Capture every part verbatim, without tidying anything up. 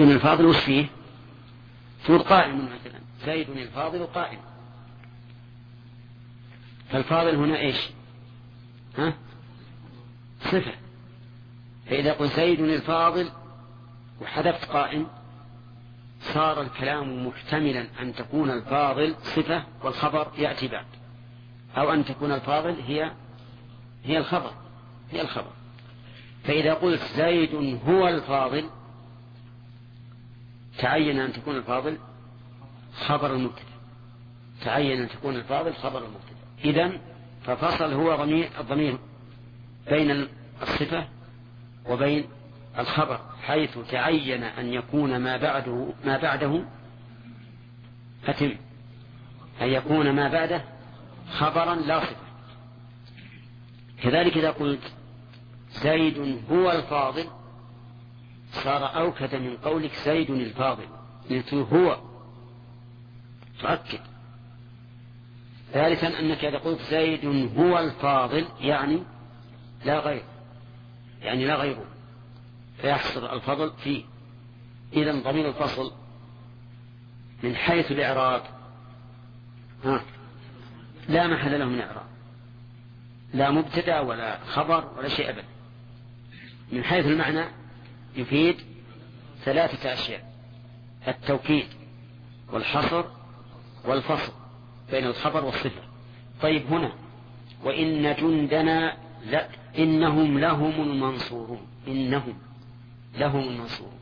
الفاضل وش فيه؟ تقول قائم مثلا، زيد الفاضل قائم. فالفاضل هنا إيش؟ ها؟ صفة. فإذا قلت زيد الفاضل وحذفت قائم صار الكلام محتملا أن تكون الفاضل صفة والخبر يأتي بعد، أو أن تكون الفاضل هي هي الخبر هي الخبر. فإذا قلت زيد هو الفاضل تعين أن تكون الفاضل خبر المبتدأ، تعين أن تكون الفاضل خبر المبتدأ. إذن ففصل هو ضمير الضمير بين الصفة وبين الخبر، حيث تعين أن يكون ما بعده ما بعده أتم، أن يكون ما بعده خبرا لا صفة. كذلك إذا قلت زيد هو الفاضل صار أوكد من قولك زيد الفاضل، قلت هو تؤكد. ثالثا أنك إذا قلت زيد هو الفاضل يعني لا غير، يعني لا غيره، فيحصل الفضل فيه. إذن ضمير الفصل من حيث الإعراب ها لا محل له من إعراب، لا مبتدأ ولا خبر ولا شيء أبدا. من حيث المعنى يفيد ثلاثة أشياء: التوكيد والحصر والفصل بين الخبر والصفة. طيب هنا وإن جندنا لا إنهم لهم المنصورون، إنهم لهم المنصورون،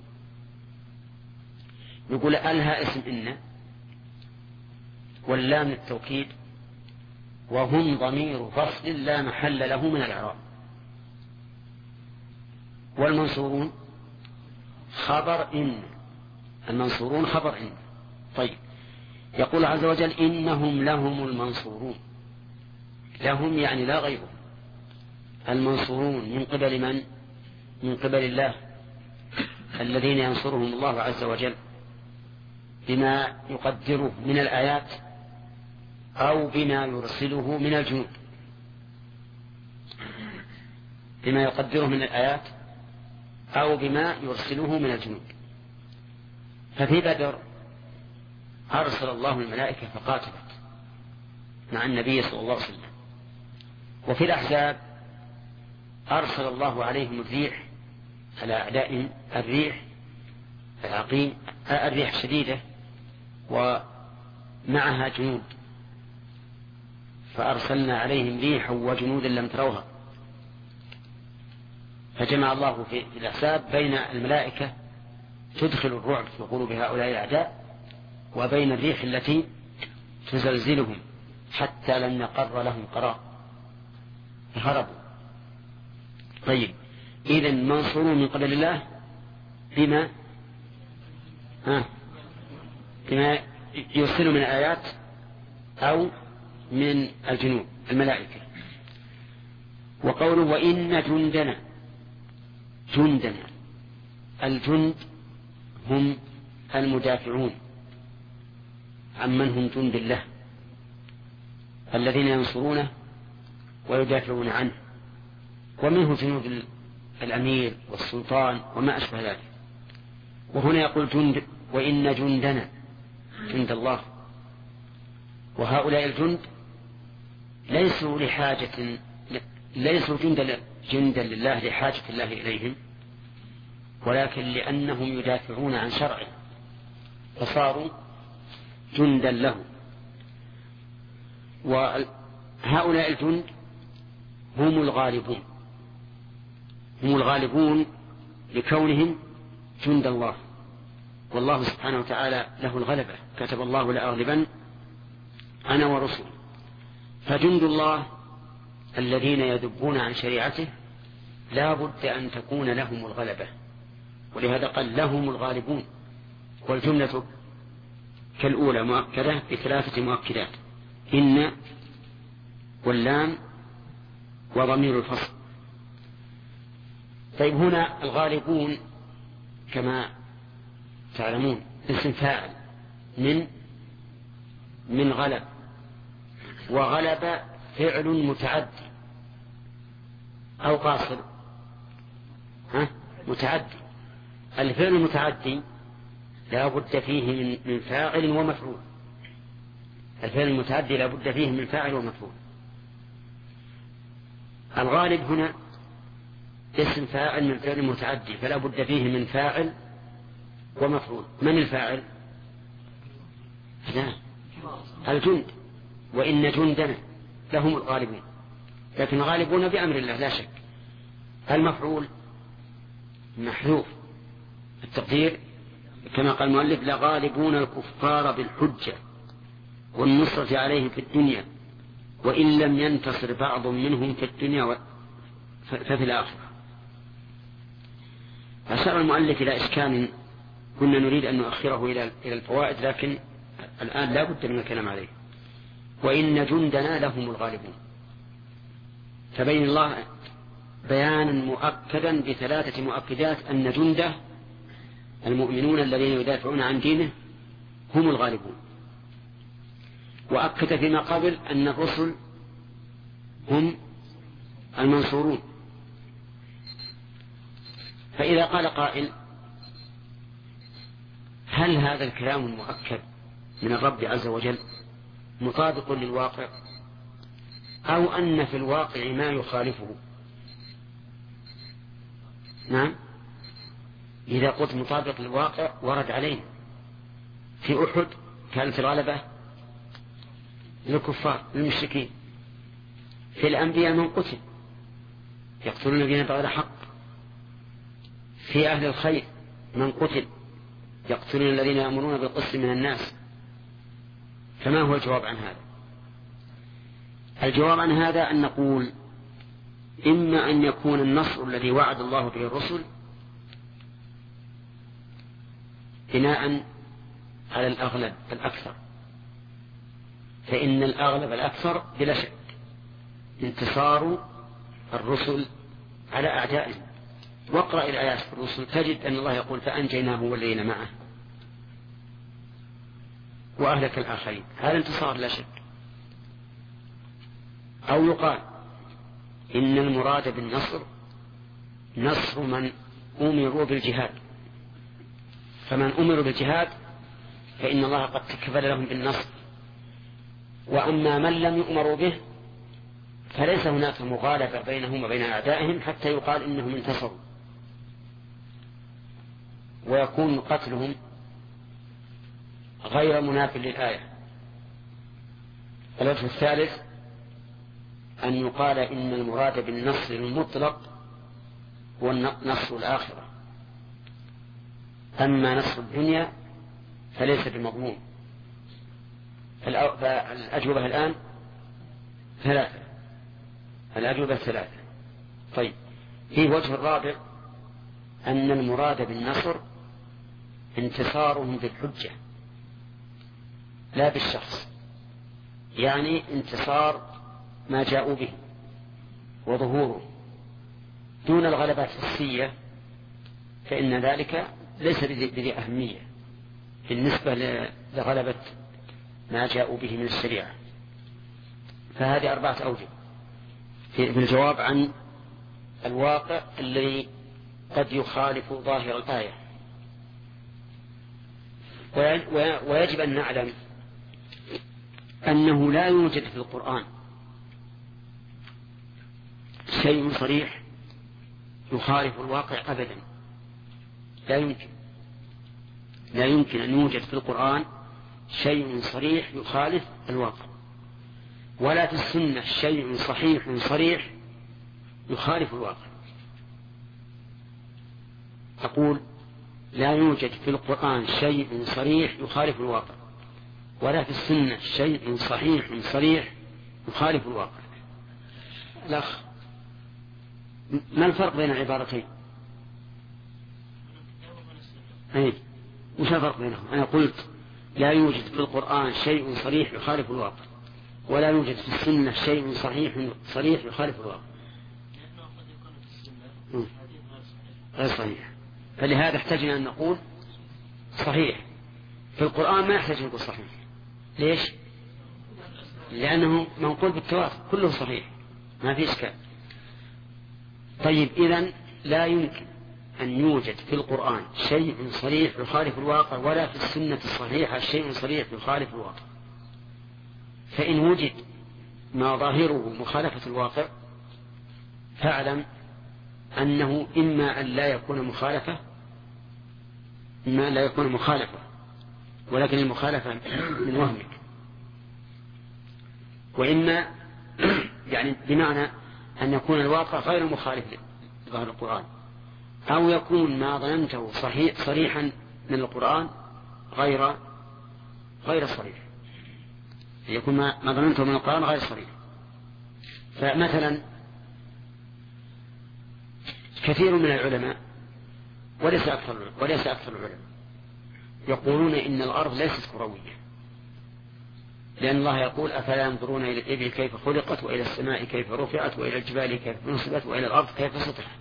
نقول ألها اسم إن واللام التوكيد وهم ضمير فصل لا محل له من الإعراب، والمنصورون خبر إن، المنصورون خبر إن. طيب يقول عز وجل إنهم لهم المنصورون، لهم يعني لا غيرهم. المنصورون من قبل من؟ من قبل الله الذين ينصرهم الله عز وجل بما يقدره من الآيات أو بما يرسله من الجنود، بما يقدره من الآيات أو بما يرسله من الجنود. ففي بدر أرسل الله الملائكة فقاتلت مع النبي صلى الله عليه وسلم، وفي الأحزاب أرسل الله عليهم الريح على أعدائهم، الريح العقيم الريح الشديدة ومعها جنود، فأرسلنا عليهم ريحا وجنودا لم تروها. فجمع الله في الأحزاب بين الملائكة تدخل الرعب في قلوب هؤلاء الأعداء وبين الريح التي تزلزلهم حتى لم يقر لهم قرار فهربوا. طيب إذن منصورون من قبل الله بما ها بما يرسل من آيات أو من الجنود الملائكة. وقوله وإن جندنا، جندنا الجند هم المدافعون عمن هم جند الله الذين ينصرونه ويدافعون عنه، ومنه جنود الأمير والسلطان وما أشبه ذلك. وهنا يقول جند وإن جندنا جند الله، وهؤلاء الجند ليسوا لحاجة ليسوا جندا جندا لله لحاجة الله إليهم، ولكن لأنهم يدافعون عن شرعه فصاروا جندا له. وهؤلاء الجند هم الغالبون، هم الغالبون لكونهم جند الله، والله سبحانه وتعالى له الغلبة، كتب الله لأغلبن أنا ورسل. فجند الله الذين يذبون عن شريعته لا بد أن تكون لهم الغلبة، ولهذا قال لهم الغالبون، والجملة كالأولى مؤكدة بثلاثة مؤكدات: إن واللام وضمير الفصل. طيب هنا الغالبون كما تعلمون اسم فاعل من من غلب، وغلب فعل متعدي أو قاصر ها متعدي. الفعل المتعدي لا بد فيه من فاعل ومفعول. الفعل المتعدي لا بد فيه من فاعل ومفعول. الغالب هنا اسم فاعل من فعل متعدي، فلا بد فيه من فاعل ومفعول. من الفاعل؟ لا، الجند، وإن جندنا لهم الغالبون، لكن الغالبون بأمر الله لا شك. المفعول محذوف التقدير كما قال المؤلف: لغالبون الكفار بالحجة والنصرة عليهم في الدنيا وإن لم ينتصر بعض منهم في الدنيا ففي الآخرة. أشار المؤلف إلى إشكال كنا نريد أن نؤخره إلى الفوائد، لكن الآن لا بد من الكلام عليه. وإن جندنا لهم الغالبون، فبين الله بيانا مؤكدا بثلاثة مؤكدات أن جنده المؤمنون الذين يدافعون عن دينه هم الغالبون. وأكد فيما قبل أن الرسل هم المنصورون. فإذا قال قائل: هل هذا الكلام المؤكد من الرب عز وجل مطابق للواقع، أو أن في الواقع ما يخالفه؟ نعم، إذا قلت مطابق للواقع ورد علينا في أحد كانت الغلبة للكفار للمشركين، في الأنبياء من قتل يقتلون الذين بغير حق، في أهل الخير من قتل يقتلون الذين يأمرون بالقسط من الناس. فما هو الجواب عن هذا؟ الجواب عن هذا أن نقول: إما أن يكون النصر الذي وعد الله به الرسل بناء على الأغلب الأكثر، فإن الأغلب الأكثر بلا شك انتصار الرسل على أعدائهم. واقرأ الآيات في الرسل تجد أن الله يقول: فأنجيناه والذين معه وأهلك الآخرين. هذا انتصار لا شك. أو يقال إن المراد بالنصر نصر من أمروا بالجهاد، فمن أمروا بالجهاد فإن الله قد تكفل لهم بالنصر. وأما من لم يؤمروا به فليس هناك مغالبة بينهم وبين أعدائهم حتى يقال إنهم انتصروا، ويكون قتلهم غير مناف للآية. الوجه الثالث أن يقال إن المراد بالنصر المطلق هو نصر الآخرة، أما نصر الدنيا فليس بمضمون. فالأجوبة الآن ثلاثة، الأجوبة ثلاثة. طيب، في وجه الرابع أن المراد بالنصر انتصارهم بالحجة لا بالشخص، يعني انتصار ما جاءوا به وظهوره دون الغلبات الحسية، فإن ذلك ليس بذي أهمية بالنسبة لغلبة ما جاءوا به من الشريعة. فهذه أربعة أوجه في الجواب عن الواقع الذي قد يخالف ظاهر الآية. ويجب أن نعلم أنه لا يوجد في القرآن شيء صريح يخالف الواقع أبدا، لا يمكن لا يمكن أن يوجد في القرآن شيء صريح يخالف الواقع، ولا في السنة شيء صحيح صريح يخالف الواقع. أقول: لا يوجد في القرآن شيء صريح يخالف الواقع، ولا في السنة شيء صحيح صريح يخالف الواقع. الأخ، ما الفرق بين العبارتين؟ أي وش الفرق بينهم؟ أنا قلت لا يوجد في القرآن شيء صريح يخالف الواقع، ولا يوجد في السنة شيء صحيح صريح يخالف الواقع. غير صحيح، فلهذا احتاجنا أن نقول صحيح. في القرآن ما يحتاج نقول صحيح. ليش؟ لأنه منقول بالتواتر كله صحيح، ما في إشكال. طيب، إذن لا يمكن أن يوجد في القرآن شيء صريح يخالف الواقع ولا في السنة الصحيحة شيء صريح يخالف الواقع. فإن وجد ما ظاهره مخالفة الواقع فاعلم أنه إما أن لا يكون مخالفة إما أن لا يكون مخالفة ولكن المخالفة من وهمك، وإما يعني بمعنى أن يكون الواقع غير مخالف لظاهر القرآن، أو يكون ما ظننته صحيح صريحا من القرآن غير غير صريح، يكون ما ظننته من القرآن غير صريح. فمثلا كثير من العلماء وليس أكثر وليس أكثر العلماء يقولون إن الأرض ليست كروية، لأن الله يقول أفلا ينظرون إلى الإبل كيف خلقت وإلى السماء كيف رفعت وإلى الجبال كيف نصبت وإلى الأرض كيف سطحت.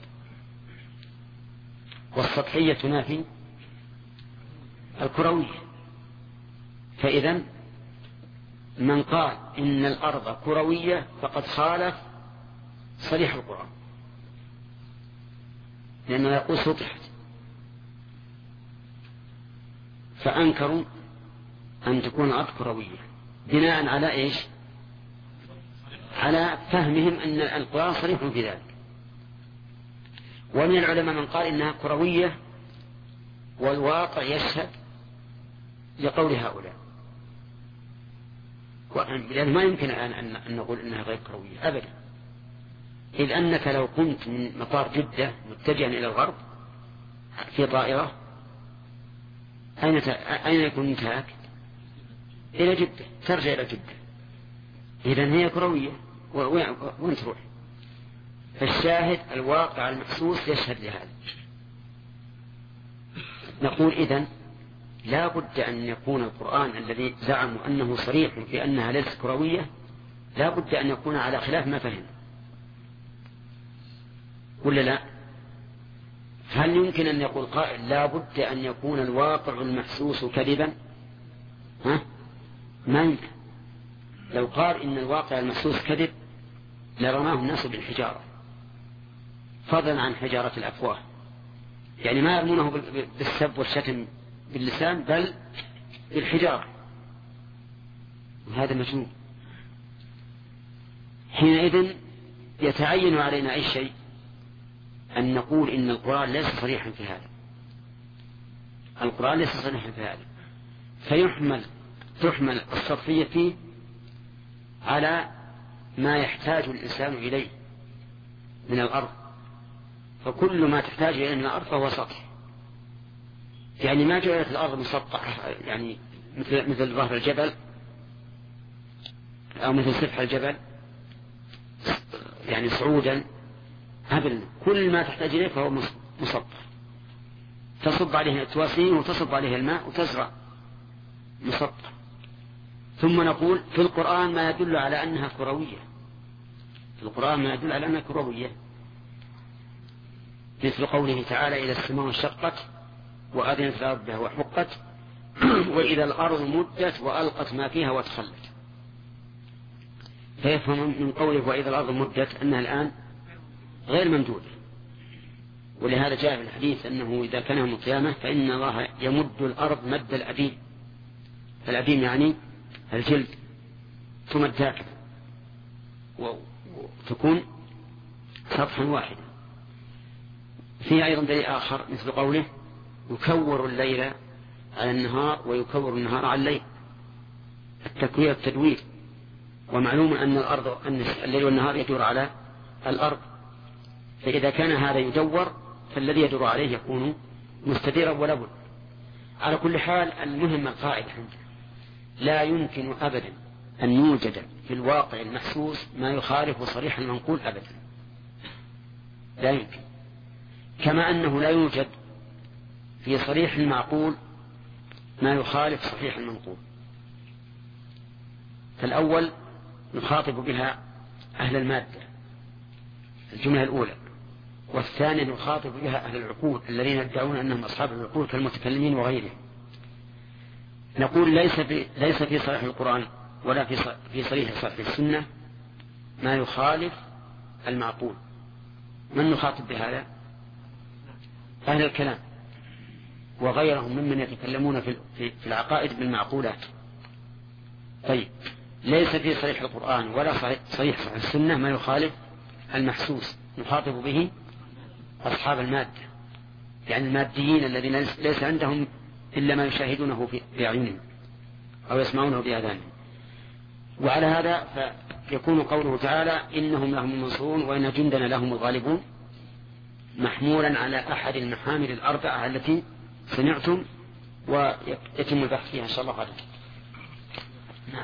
والسطحية تنافي الكروية. فإذا من قال إن الأرض كروية فقد خالف صريح القرآن، لأنه يقول سطحت، فأنكروا أن تكون الأرض كروية بناء على إيش؟ على فهمهم أن القرآن صريح في ذلك. ومن العلماء من قال إنها كروية والواقع يشهد لقول هؤلاء، لأن ما يمكن الآن أن نقول إنها غير كروية أبدا، إذ أنك لو كنت من مطار جدة متجها إلى الغرب في طائرة أين أين يكون انتهاك؟ إلى جدة، ترجع إلى جدة، إذن هي كروية وين تروح؟ فالشاهد الواقع المحسوس يشهد لهذا. نقول إذن لا بد أن يكون القرآن الذي زعموا أنه صريح في أنها ليست كروية لا بد أن يكون على خلاف ما فهم، ولا لا؟ هل يمكن أن يقول قائل لا بد أن يكون الواقع المحسوس كذبا؟ ها؟ ما يمكن. لو قال إن الواقع المحسوس كذب لرماه الناس بالحجارة، فضلا عن حجارة الأفواه، يعني ما يرمونه بالسب والشتم باللسان بل بالحجارة، وهذا مجنون. حينئذ يتعين علينا أي شيء أن نقول إن القرآن ليس صريحا في هذا، القرآن ليس صريحا في هذا، فيحمل تحمل السطحية فيه على ما يحتاج الإنسان إليه من الأرض، فكل ما تحتاج إليه من الأرض فهو سطح. يعني ما جعلت الأرض مسطحة يعني مثل مثل ظهر الجبل أو مثل سفح الجبل يعني صعودا أبدا، كل ما تحتاج إليه فهو مسطح، تصب عليه التواسين وتصب عليه الماء وتزرع مسطح. ثم نقول في القرآن ما يدل على أنها كروية، في القرآن ما يدل على أنها كروية، مثل قوله تعالى إذا السماء انشقت وأذنت لربها وحقت وإذا الأرض مدت وألقت ما فيها وتخلت. فيفهم من قوله وإذا الأرض مدت أنها الآن غير ممدودة، ولهذا جاء في الحديث أنه إذا كان يوم القيامة فإن الله يمد الأرض مد الأبيم، الأبيم يعني الجلد، تمد هكذا وتكون سطحا واحدا. فيه أيضا دليل آخر مثل قوله يكور الليل على النهار ويكور النهار على الليل، التكوير التدوير، ومعلوم أن الأرض أن الليل والنهار يدور على الأرض، فإذا كان هذا يدور فالذي يدور عليه يكون مستديرا ولا بد. على كل حال المهم القاعدة عندنا لا يمكن أبدا أن يوجد في الواقع المحسوس ما يخالف صريح المنقول أبدا، لا يمكن، كما أنه لا يوجد في صريح المعقول ما يخالف صحيح المنقول. فالأول نخاطب بها أهل المادة الجملة الأولى، والثاني نخاطب بها أهل العقول الذين يدعون أنهم أصحاب العقول كالمتكلمين وغيرهم. نقول ليس في ليس في صريح القرآن ولا في في صريح صحيح السنة ما يخالف المعقول. من نخاطب بهذا؟ أهل الكلام وغيرهم ممن يتكلمون في في العقائد بالمعقولات. طيب ليس في صحيح القرآن ولا صحيح صحيح السنة ما يخالف المحسوس نخاطب به أصحاب المادة، يعني الماديين الذين ليس عندهم إلا ما يشاهدونه في أعينهم أو يسمعونه بآذانهم. وعلى هذا فيكون قوله تعالى إنهم لهم المنصورون وإن جندنا لهم الغالبون محمولا على أحد المحامل الأربعة التي سمعتم، ويتم البحث فيها إن شاء الله غدا. نعم.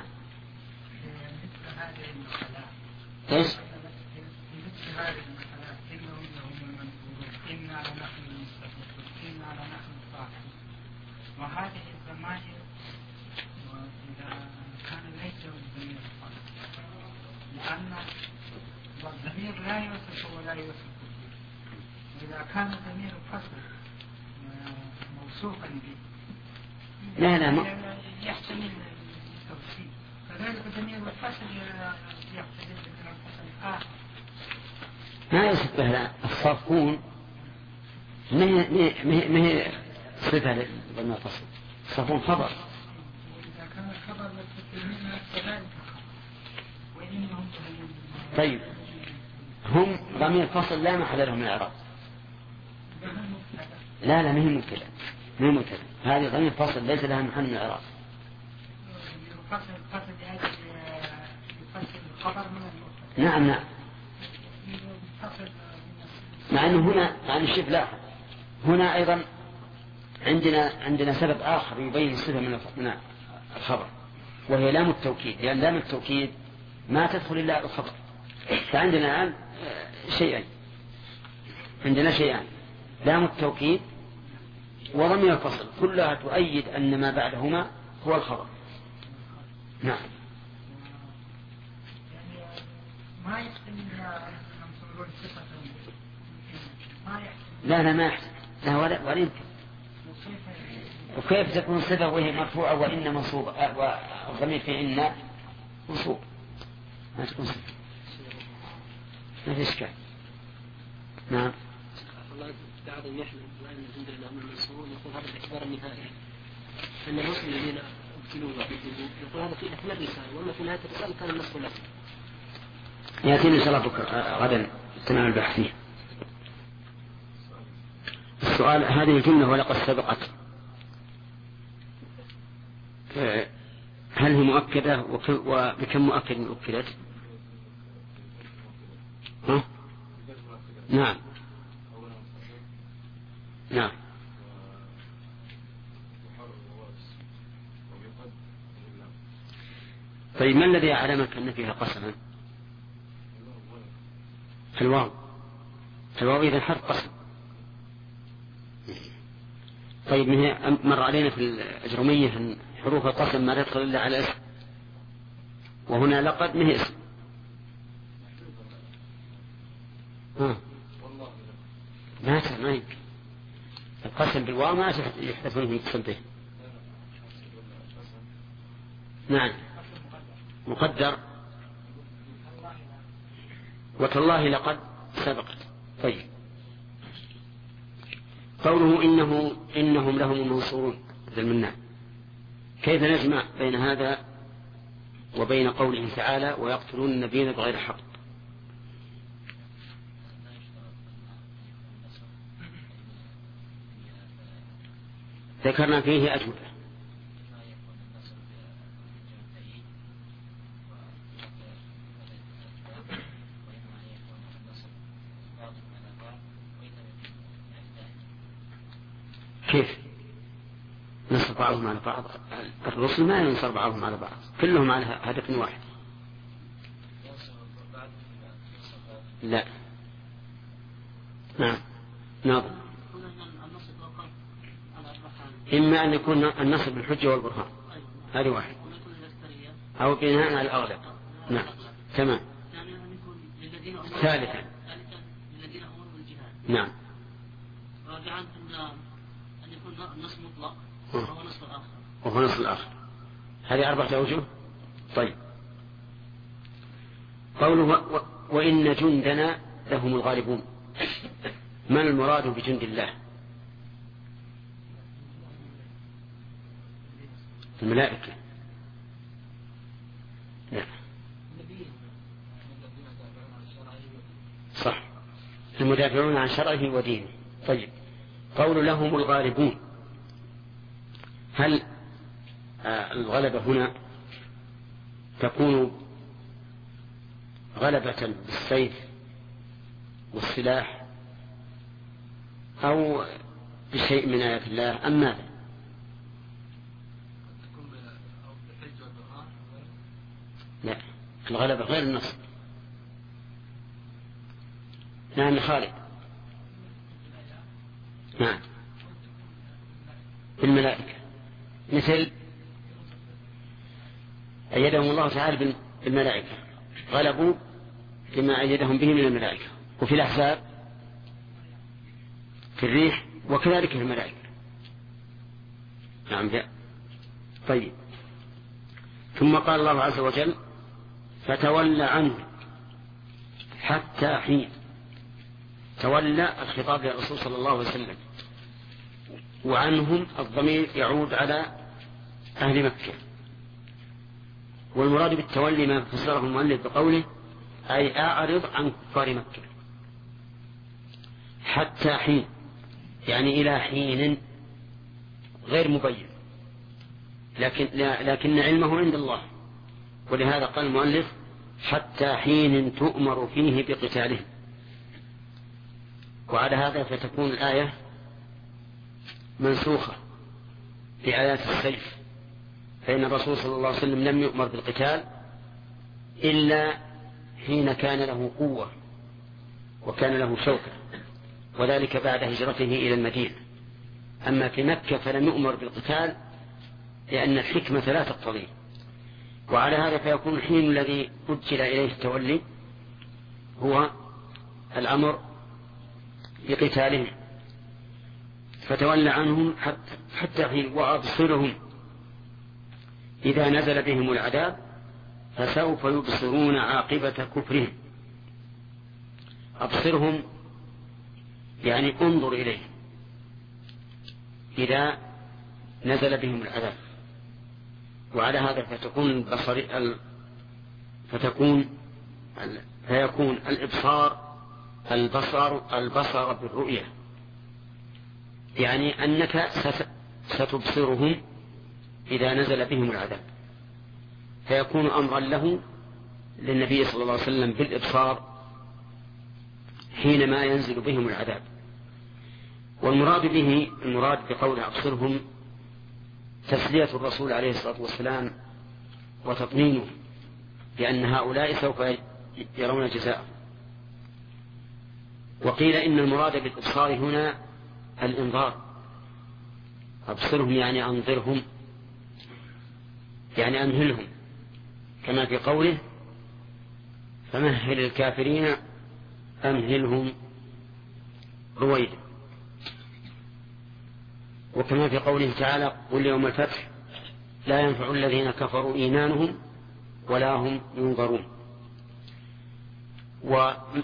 ايش؟ وهذه الضمائر وإذا كان ليس الضمير الفصل، لأن الضمير لا يوصف ولا يوصف، وإذا كان الضمير الفصل موصوفا به لا لا ما يحتمل التوصيف، كذلك الضمير الفصل يحتمل الفصل الآخر. ما يصف به الصافون، ما هي صفة للضمير الفصل، الصافون خبر. وإذا كان الخبر للتكلمين كذلك وإنهم طيب هم ضمير فصل لا محل لهم من الإعراب. لا لا مهم مبتدأ مهم مبتدأ هذه ضمير فصل ليس لها محل من الإعراب. نعم نعم مع أنه هنا مع أن الشيء لاحظ هنا أيضا عندنا عندنا سبب آخر يبين الصفة من الخبر، وهي لام التوكيد، لأن لام التوكيد ما تدخل إلا الخبر. فعندنا الآن شيئين، عندنا شيئان لام التوكيد وضمير الفصل كلها تؤيد أن ما بعدهما هو الخبر. نعم. ما يحتمل لا لا ما يحتمل لا ولا ولا يمكن. وكيف تكون صفة وهي مرفوعة وإن منصوبة والضمير في إن منصوب؟ ما تكون صفة، ما في إشكال. نعم. بعض يحمل وأن الحمد لله من المنصورون يقول هذا الاعتبار النهائي أن الرسل الذين ابتلوا وكذبوا يقول هذا في أثناء الرسالة، وأما في نهاية الرسالة كان النصر له. يأتينا إن شاء الله بكرة غدا تمام البحث فيه. السؤال هذه الجملة ولقد سبقت هل هي مؤكدة وبكم مؤكد أكدت؟ ها؟ نعم نعم. طيب ما الذي أعلمك أن فيها قسما؟ الواو. الواو إذا حرف قسم. طيب مر علينا في الأجرمية أن حروف القسم ما تدخل إلا على اسم، وهنا لقد ما هي اسم. ها ما ما يمكن القسم بالواو ما يحدث منه يقسم به. نعم مقدر وتالله لقد سبقت. طيب قوله إنه إنهم لهم المنصورون ذلمنا، كيف نجمع بين هذا وبين قوله تعالى ويقتلون النبيين بغير حق؟ ذكرنا فيه أجوبة. كيف نصر بعضهم على بعض؟ الرسل ما ينصر بعضهم على بعض، كلهم على هدف واحد. لا نعم ناظر إما أن يكون النصر بالحجة والبرهان هذه واحد، أو بناء على الأغلب. نعم تمام. ثالثا نعم رابعا أن يكون النص مطلق وهو نص الآخر وهو نص الآخر. هذه أربعة أوجه. طيب قوله وإن جندنا لهم الغالبون، ما المراد بجند الله؟ الملائكة. لا صح، المدافعون عن شرعه ودينه. طيب، قول لهم الغالبون، هل الغلبة هنا تكون غلبة بالسيف والسلاح أو بشيء من آيات الله أم ماذا؟ لا، الغلبة غير النصر. نعم خالد. نعم بالملائكة، مثل أيدهم الله تعالى بالملائكة، غلبوا بما أيدهم به من الملائكة. وفي الأحزاب في الريح وكذلك في الملائكة. نعم جاء. طيب، ثم قال الله عز وجل فتولى عنه حتى حين. تولى الخطاب للرسول صلى الله عليه وسلم، وعنهم الضمير يعود على أهل مكة. والمراد بالتولي ما فسره المؤلف بقوله أي أعرض عن كفار مكة حتى حين، يعني إلى حين غير مبين، لكن, لكن علمه عند الله. ولهذا قال المؤلف حتى حين تؤمر فيه بقتاله. وعلى هذا فتكون الآية منسوخة بآيات السيف، فإن الرسول صلى الله عليه وسلم لم يؤمر بالقتال إلا حين كان له قوة وكان له شوكة، وذلك بعد هجرته إلى المدينة. أما في مكة فلم يؤمر بالقتال لأن الحكمة لا تقتضي. وعلى هذا فيكون الحين الذي أجل إليه التولي هو الأمر بقتالهم. فتولى عنهم حتى حين وأبصرهم إذا نزل بهم العذاب فسوف يبصرون عاقبة كفرهم. أبصرهم يعني انظر إليه إذا نزل بهم العذاب. وعلى هذا فتكون البصر ال... فتكون ال... فيكون الإبصار البصر البصر بالرؤية، يعني أنك ست... ستبصرهم إذا نزل بهم العذاب، فيكون أمرا له للنبي صلى الله عليه وسلم بالإبصار حينما ينزل بهم العذاب. والمراد به المراد بقول أبصرهم تسلية الرسول عليه الصلاة والسلام وتطمينه لأن هؤلاء سوف يرون جزاء. وقيل إن المراد بالإبصار هنا الإنذار. أبصرهم يعني أنظرهم، يعني أمهلهم، كما في قوله فمهل الكافرين أمهلهم رويدا. وكما في قوله تعالى قل يوم الفتح لا ينفع الذين كفروا إيمانهم ولا هم ينظرون. وغاية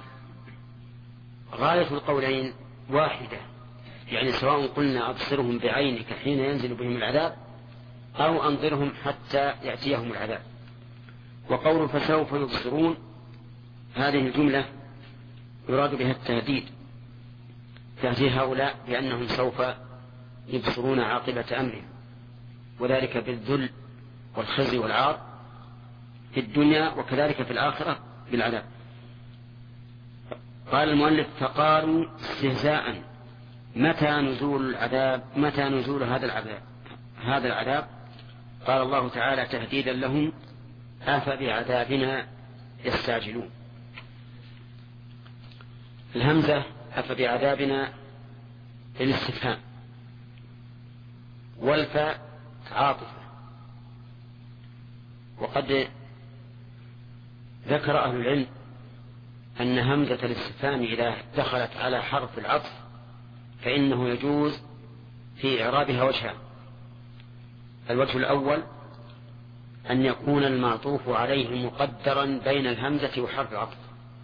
القولين واحدة، يعني سواء قلنا أبصرهم بعينك حين ينزل بهم العذاب أو أنظرهم حتى يأتيهم العذاب. وقول فسوف يبصرون هذه الجملة يراد بها التهديد، تهديد هؤلاء بأنهم سوف يبصرون عاقبة أمرهم، وذلك بالذل والخزي والعار في الدنيا وكذلك في الآخرة بالعذاب. قال المؤلف فقالوا استهزاء متى نزول العذاب متى نزول هذا العذاب هذا العذاب قال الله تعالى تهديدا لهم أفبعذابنا يستعجلون. الهمزة أفبعذابنا للاستفهام، والفاء عاطفة. وقد ذكر أهل العلم أن همزة الاستفهام إذا دخلت على حرف العطف فإنه يجوز في إعرابها وجهان. الوجه الأول أن يكون المعطوف عليه مقدرا بين الهمزة وحرف العطف،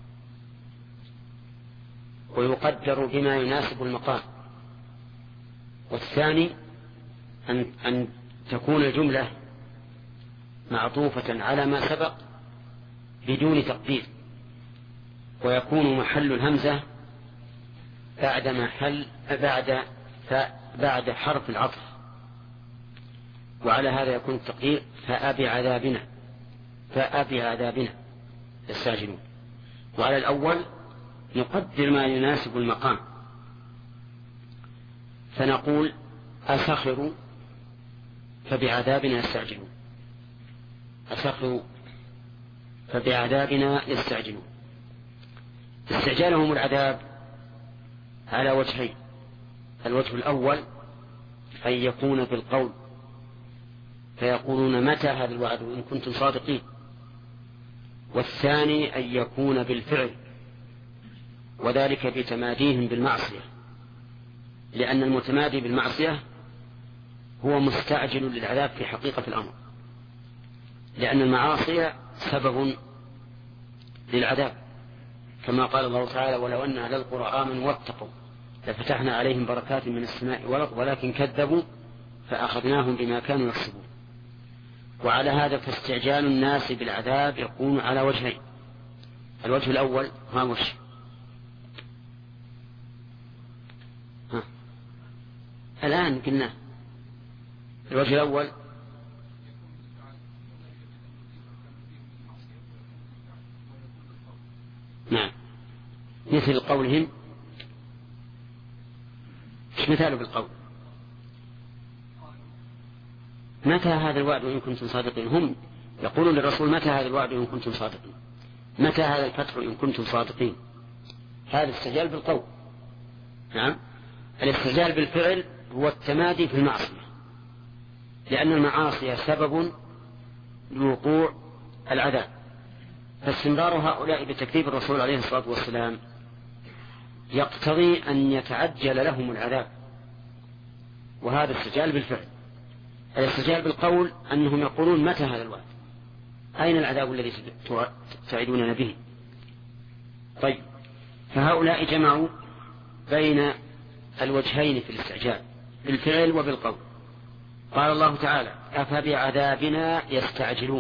ويقدر بما يناسب المقام. والثاني أن, أن تكون الجملة معطوفة على ما سبق بدون تقدير، ويكون محل الهمزة بعد محل بعد بعد حرف العطف، وعلى هذا يكون التقدير فأبي عذابنا فأبي عذابنا يستعجلون. وعلى الأول نقدر ما يناسب المقام، فنقول أسخروا فبعذابنا يستعجلون، أسخروا فبعذابنا يستعجلون. استعجالهم العذاب على وجهين: الوجه الأول أن يكون بالقول فيقولون متى هذا الوعد إن كنتم صادقين، والثاني أن يكون بالفعل، وذلك بتماديهم بالمعصية، لأن المتمادي بالمعصية هو مستعجل للعذاب في حقيقة الأمر، لأن المعاصي سبب للعذاب، كما قال الله تعالى: ولو أن أهل القرى آمنوا واتقوا لفتحنا عليهم بركات من السماء والأرض ولكن كذبوا فأخذناهم بما كانوا يكسبون. وعلى هذا فاستعجال الناس بالعذاب يكون على وجهين: الوجه الأول ما وجه ها. الآن قلنا الوجه الأول نعم مثل قولهم، مش مثاله بالقول متى هذا الوعد إن كنتم صادقين. هم يقولون للرسول متى هذا الوعد إن كنتم صادقين، متى هذا الفتح إن كنتم صادقين. هذا استعجال بالقول. نعم الاستعجال بالفعل هو التمادي في المعصية، لأن المعاصي سبب لوقوع العذاب، فاستمرار هؤلاء بتكذيب الرسول عليه الصلاة والسلام يقتضي أن يتعجل لهم العذاب، وهذا استعجال بالفعل. الاستعجال بالقول أنهم يقولون متى هذا الوعد، أين العذاب الذي تعدوننا به. طيب، فهؤلاء جمعوا بين الوجهين في الاستعجال بالفعل وبالقول. قال الله تعالى: أفبعذابنا يستعجلون.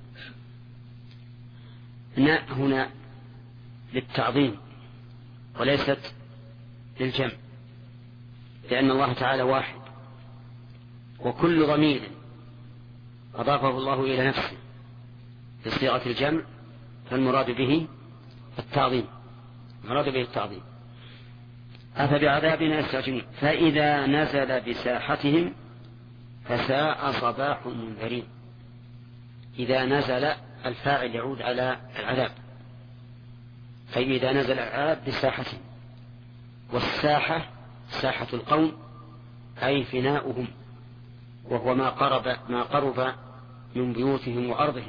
ناء هنا للتعظيم وليست للجمع، لأن الله تعالى واحد، وكل ضمير أضافه الله إلى نفسه بصيغة الجمع فالمراد به التعظيم، المراد به التعظيم. أفبعذابنا يستعجلون فإذا نزل بساحتهم فساء صباح المنذرين. إذا نزل الفاعل يعود على العذاب، فإذا نزل العذاب بساحتهم، والساحة ساحة القوم أي فناؤهم، وهو ما قرب ما قرب من بيوتهم وأرضهم،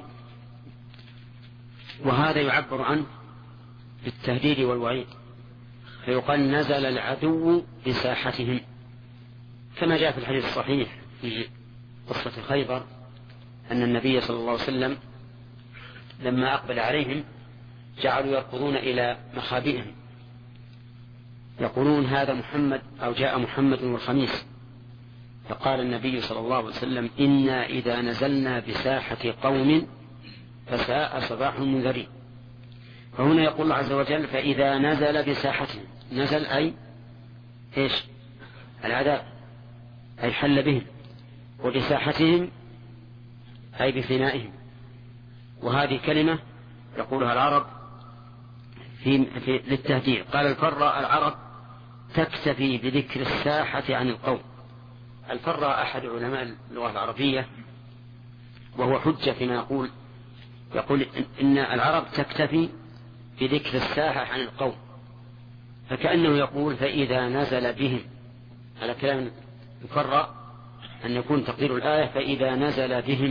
وهذا يعبر عنه بالتهديد والوعيد، فيقال نزل العدو بساحتهم، كما جاء في الحديث الصحيح في قصة خيبر أن النبي صلى الله عليه وسلم لما أقبل عليهم جعلوا يركضون إلى مخابئهم يقولون هذا محمد أو جاء محمد والخميس، فقال النبي صلى الله عليه وسلم: إنا إذا نزلنا بساحة قوم فساء صباح المنذرين. فهنا يقول الله عز وجل: فإذا نزل بساحتهم، نزل أي إيش؟ العذاب، أي حل بهم، وبساحتهم أي بفنائهم. وهذه كلمة يقولها العرب في, في للتهديد. قال الفراء: العرب تكتفي بذكر الساحة عن القوم. الفراء أحد علماء اللغة العربية، وهو حجة فيما يقول، يقول إن العرب تكتفي بذكر الساحة عن القوم، فكأنه يقول فإذا نزل بهم، على كلام الفراء أن يكون تقدير الآية فإذا نزل بهم.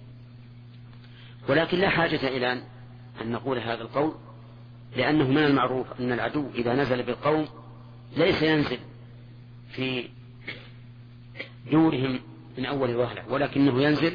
ولكن لا حاجة إلى أن نقول هذا القول، لأنه من المعروف أن العدو إذا نزل بالقوم ليس ينزل في دورهم من أول وهلة، ولكنه ينزل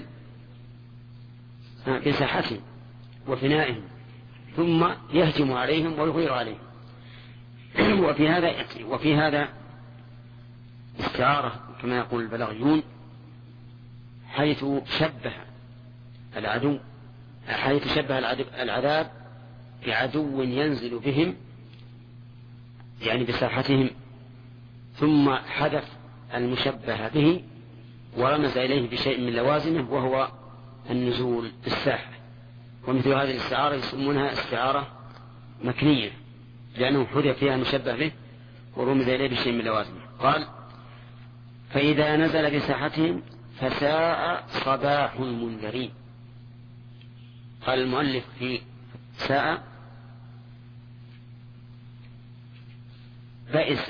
بساحتهم وفنائهم ثم يهجم عليهم ويغير عليهم. وفي هذا وفي هذا استعارة كما يقول البلاغيون حيث شبه العدو حيث شبه العذاب بعدو ينزل بهم يعني بساحتهم، ثم حذف المشبه به ورمز إليه بشيء من لوازمه وهو النزول بالساحة. ومثل هذه الاستعارة يسمونها استعارة مكنية لأنه حذف فيها المشبه به ورمز إليه بشيء من لوازمه. قال فإذا نزل بساحتهم فساء صباح المنذرين. قال المؤلف في ساء بئس،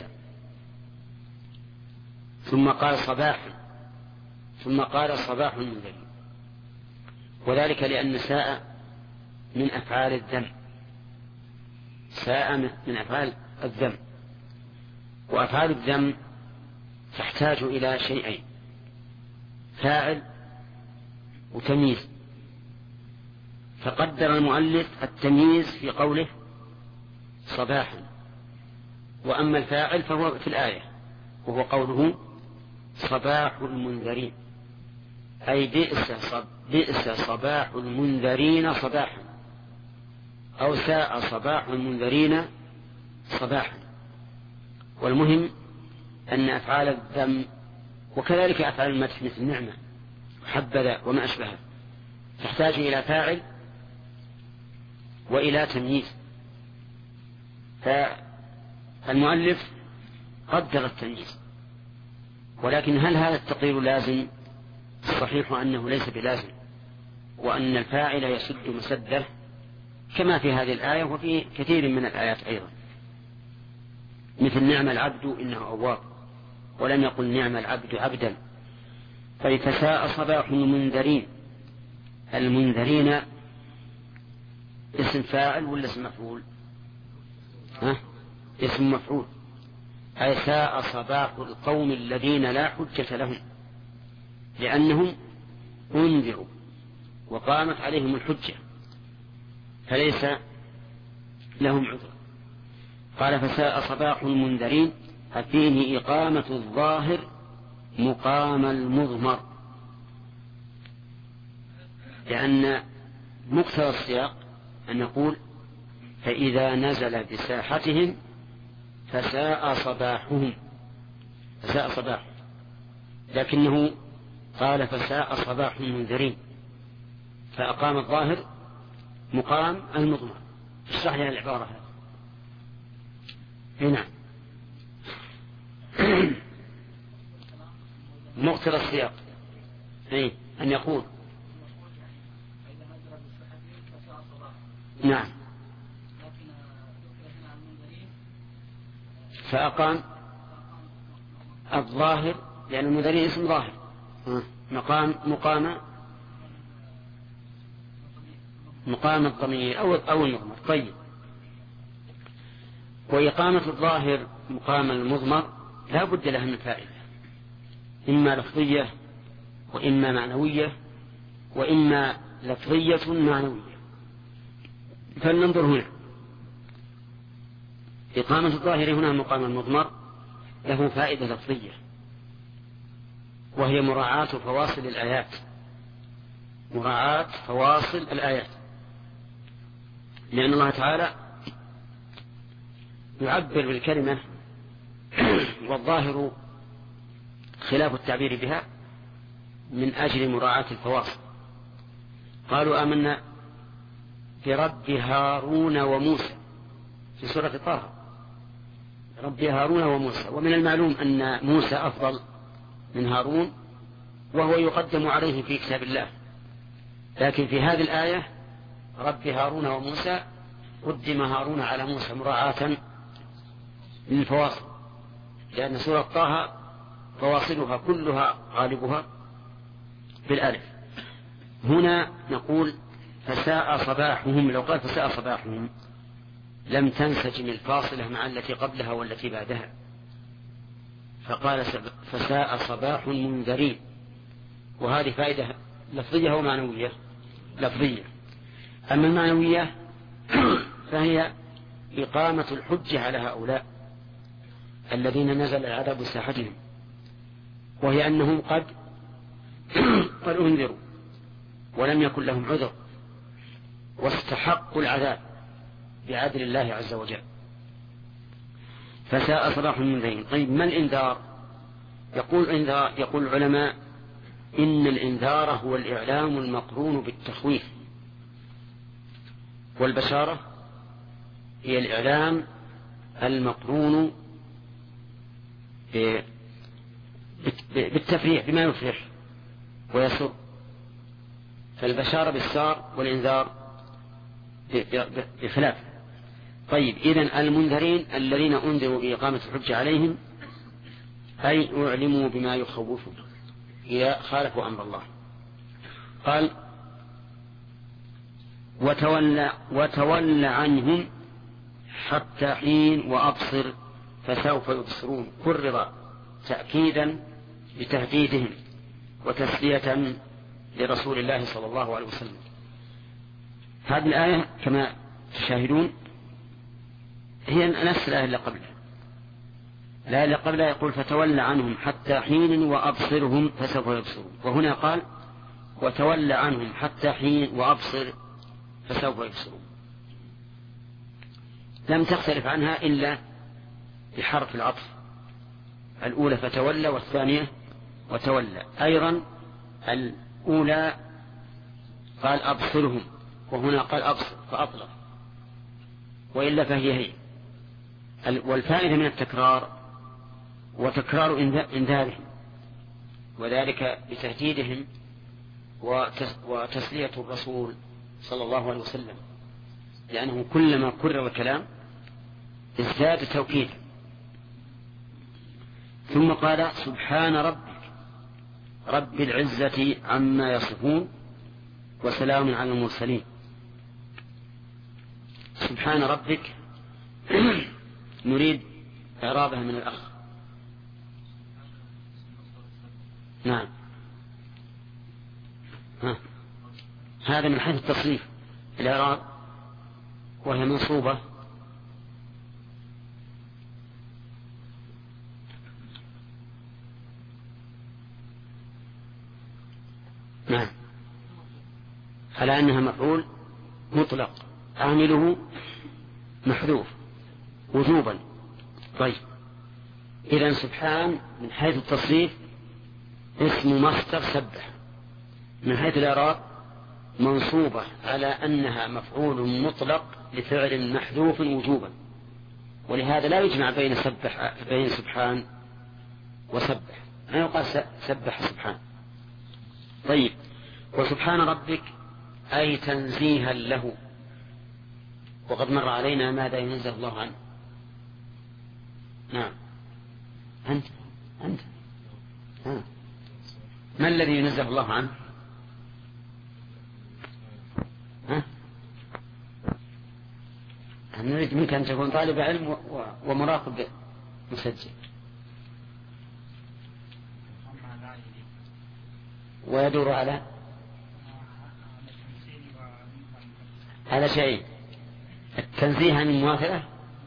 ثم قال صباح، ثم قال صباح المنذرين، وذلك لأن ساء من أفعال الذم، ساء من أفعال الذم، وأفعال الذم تحتاج إلى شيئين: فاعل وتمييز. فقدر المؤلف التمييز في قوله صباحا، وأما الفاعل فهو في الآية وهو قوله صباح المنذرين، أي بئس صب بئس صباح المنذرين صباحا، أو ساء صباح المنذرين صباحا. والمهم أن أفعال الذم وكذلك أفعال المدح مثل النعمة وحبذا وما أشبهه تحتاج إلى فاعل وإلى تمييز. فالمؤلف قدر التمييز، ولكن هل هذا التقدير لازم؟ الصحيح أنه ليس بلازم، وأن الفاعل يسد مسده كما في هذه الآية وفي كثير من الآيات أيضا، مثل نعم العبد إنه أواب، ولم يقل نعم العبد عبدا. فساء صباح المنذرين، المنذرين اسم فاعل ولا اسم مفعول؟ ها؟ اسم مفعول، أي ساء صباح القوم الذين لا حجة لهم لأنهم انذروا وقامت عليهم الحجة فليس لهم عذر. قال فساء صباح المنذرين فيه إقامة الظاهر مقام المضمر، لأن مقتضى السياق أن نقول فإذا نزل بساحتهم فساء صباحهم، فساء صباح، لكنه قال فساء صباح المنذرين فأقام الظاهر مقام المضمر. اشرح لها العبارة هذه. هنا مقتضى السياق أي أن يقول نعم فأقام الظاهر، لأن المنذرين اسم ظاهر، مقام مقام مقام الضمير أو أو المضمر. طيب، وإقامة الظاهر مقام المضمر لا بد لها من فائدة، إما لفظية وإما معنوية وإما لفظية معنوية. فلننظر هنا. إقامة الظاهر هنا مقام المضمر له فائدة لفظية، وهي مراعاة فواصل الآيات، مراعاة فواصل الآيات، لأن الله تعالى يعبر بالكلمة والظاهر خلاف التعبير بها من أجل مراعاة الفواصل. قالوا آمنا برب هارون وموسى في سورة طه، رب هارون وموسى، ومن المعلوم أن موسى أفضل من هارون وهو يقدم عليه في كتاب الله، لكن في هذه الآية رب هارون وموسى قدم هارون على موسى مراعاة للفواصل، لأن سورة طه فواصلها كلها غالبها بالألف. هنا نقول فساء صباحهم، لو قال فساء صباحهم لم تنسجم الفاصلة مع التي قبلها والتي بعدها، فقال فساء صباح المنذرين، وهذه فائدة لفظية ومعنوية. لفظية. أما المعنوية فهي إقامة الحجة على هؤلاء الذين نزل العذاب ساحتهم، وهي أنهم قد قد أنذروا ولم يكن لهم عذر واستحقوا العذاب بعدل الله عز وجل، فساء صلاح المنذرين. طيب ما الإنذار؟ يقول إنذار يقول العلماء إن الإنذار هو الإعلام المقرون بالتخويف، والبشارة هي الإعلام المقرون بالتفريح بما يفرح ويسر، فالبشارة بالسار والإنذار بخلاف. طيب إذن المنذرين الذين أنذروا بإقامة الحجة عليهم أي أعلموا بما يخوفون إذا خالفوا أمر الله. قال وتولى, وتولى عنهم حتى حين وأبصر فسوف يبصرون، كرر تأكيدا لتهديدهم وتسلية لرسول الله صلى الله عليه وسلم. هذه الآية كما تشاهدون هي نفس الآية اللي قبلها. الآية اللي قبلها يقول فتولى عنهم حتى حين وأبصرهم فسوف يبصرون، وهنا قال وتولى عنهم حتى حين وأبصر فسوف يبصرون. لم تختلف عنها إلا بحرف العطف، الأولى فتولى والثانية وتولى. أيضا الأولى قال أبصرهم وهنا قال أبصر فأطلق، وإلا فهي هي. والفائدة من التكرار وتكرار إنذارهم، وذلك بتهديدهم وتسلية الرسول صلى الله عليه وسلم، لأنه كلما كرر الكلام ازداد توكيد. ثم قال سبحان ربك رب العزة عما يصفون وسلام على المرسلين. سبحان ربك نريد إعرابها من الأخ. نعم ها. هذا من حيث التصريف الإعراب، وهي منصوبة نعم على أنها مفعول مطلق عامله محذوف وجوبا. طيب إذن سبحان من حيث التصريف اسم مصدر سبح، من حيث الإعراب منصوبة على أنها مفعول مطلق لفعل محذوف وجوبا، ولهذا لا يجمع بين سبح بين سبحان وسبح، لا يقال سبح سبحان. طيب وسبحان ربك أي تنزيها له، وقد مر علينا ماذا ينزه الله عنه. نعم أنت أنت ها. ما الذي ينزه الله عنه؟ ها؟ نريد منك أن تكون طالب علم ومراقب مسجل، ويدور على على شيء: التنزيه عن المماثلة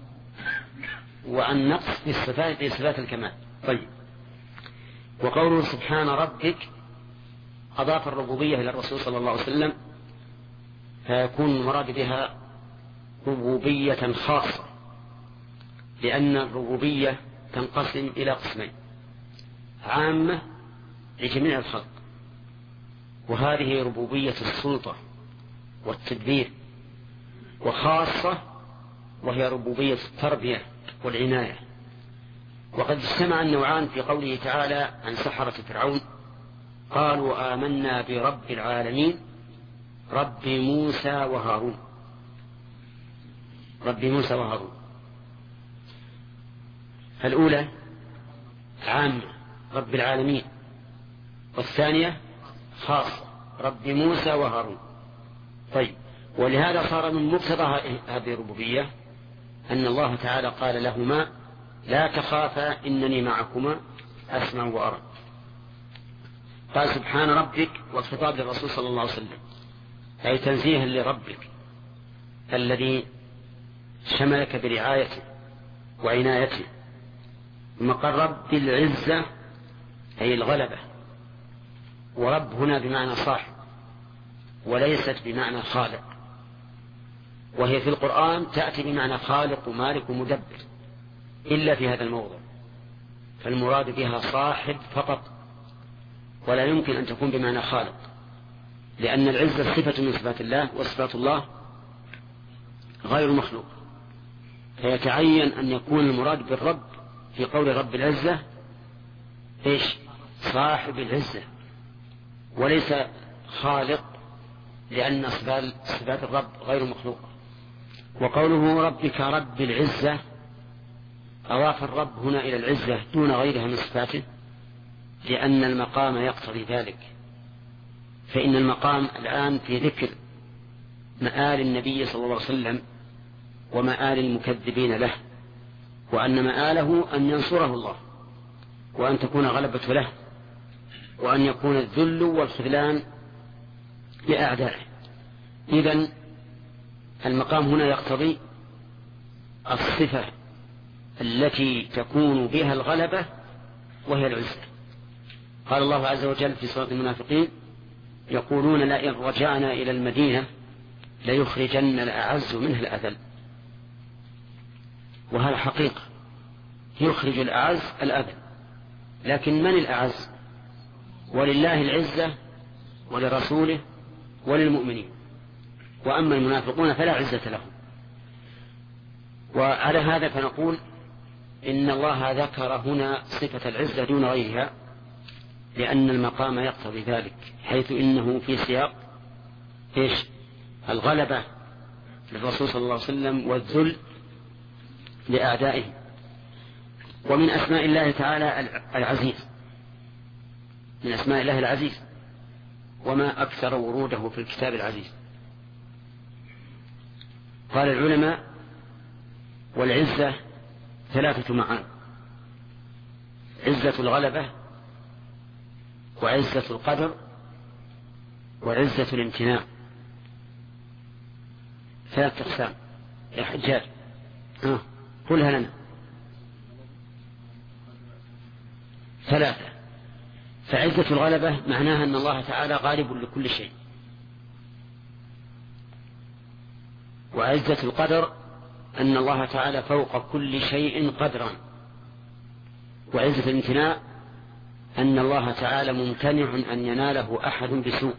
وعن نقص في الصفات في صفات الكمال. طيب وقوله سبحان ربك أضاف الربوبية إلى الرسول صلى الله عليه وسلم، فيكون المراد بها ربوبية خاصة، لأن الربوبية تنقسم إلى قسمين: عامة لجميع الخلق، وهذه ربوبية السلطة والتدبير، وخاصة وهي ربوبية التربية والعناية. وقد اجتمع النوعان في قوله تعالى عن سحرة فرعون: قالوا آمنا برب العالمين رب موسى وهارون. رب موسى وهارون الأولى عامة رب العالمين، والثانية خاصة رب موسى وهارون. طيب ولهذا صار من مقتضى هذه الربوبية أن الله تعالى قال لهما: لا تخافا إنني معكما أسمع وأرى. قال سبحان ربك والخطاب للرسول صلى الله عليه وسلم، أي تنزيها لربك الذي شملك برعايته وعنايته. ثم قال رب العزة أي الغلبة، ورب هنا بمعنى صاحب وليست بمعنى خالق، وهي في القرآن تأتي بمعنى خالق ومالك ومدبر إلا في هذا الموضع، فالمراد بها صاحب فقط، ولا يمكن أن تكون بمعنى خالق، لأن العزة صفة من صفات الله، وصفات الله غير مخلوق، فيتعين أن يكون المراد بالرب في قول رب العزة إيش؟ صاحب العزة، وليس خالق، لأن صفات الرب غير مخلوق. وقوله ربك رب العزة أضاف الرب هنا إلى العزة دون غيرها من صفاته، لأن المقام يقتضي ذلك، فإن المقام الآن في ذكر مآل النبي صلى الله عليه وسلم ومآل المكذبين له، وأن مآله أن ينصره الله، وأن تكون غلبة له، وأن يكون الذل والخذلان لأعدائه. إذن المقام هنا يقتضي الصفة التي تكون بها الغلبة وهي العزة. قال الله عز وجل في سورة المنافقين: يقولون لئن رجعنا إلى المدينة ليخرجن الأعز منها الأذل. وهذا حقيقة، يخرج الأعز الأذل، لكن من الأعز؟ ولله العزة ولرسوله وللمؤمنين، وأما المنافقون فلا عزة لهم. وعلى هذا فنقول إن الله ذكر هنا صفة العزة دون غيرها، لأن المقام يقتضي ذلك، حيث إنه في سياق إيش؟ الغلبة للرسول صلى الله عليه وسلم والذل لأعدائه. ومن أسماء الله تعالى العزيز، من أسماء الله العزيز، وما أكثر وروده في الكتاب العزيز. قال العلماء: والعزة ثلاثة معان: عزة الغلبة، وعزة القدر، وعزة الامتناع. ثلاثة أقسام. يا حجاج آه. قلها لنا. ثلاثة. فعزة الغلبة معناها أن الله تعالى غالب لكل شيء. وعزة القدر أن الله تعالى فوق كل شيء قدرا. وعزة الامتناع أن الله تعالى ممتنع أن يناله أحد بسوء.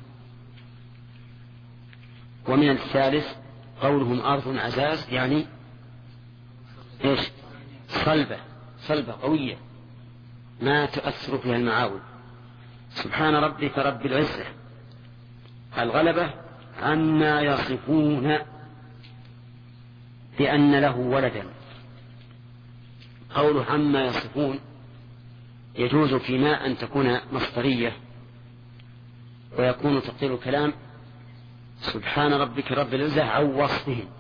ومن الثالث قولهم أرض عزاز، يعني إيش؟ صلبة، صلبة قوية ما تؤثر فيها المعاول. سبحان ربك رب العزة الغلبة عما يصفون بأن له ولدا. قوله عما يصفون يجوز فيما أن تكون مصدرية، ويكون تقدير الكلام سبحان ربك رب العزة عن وصفهم،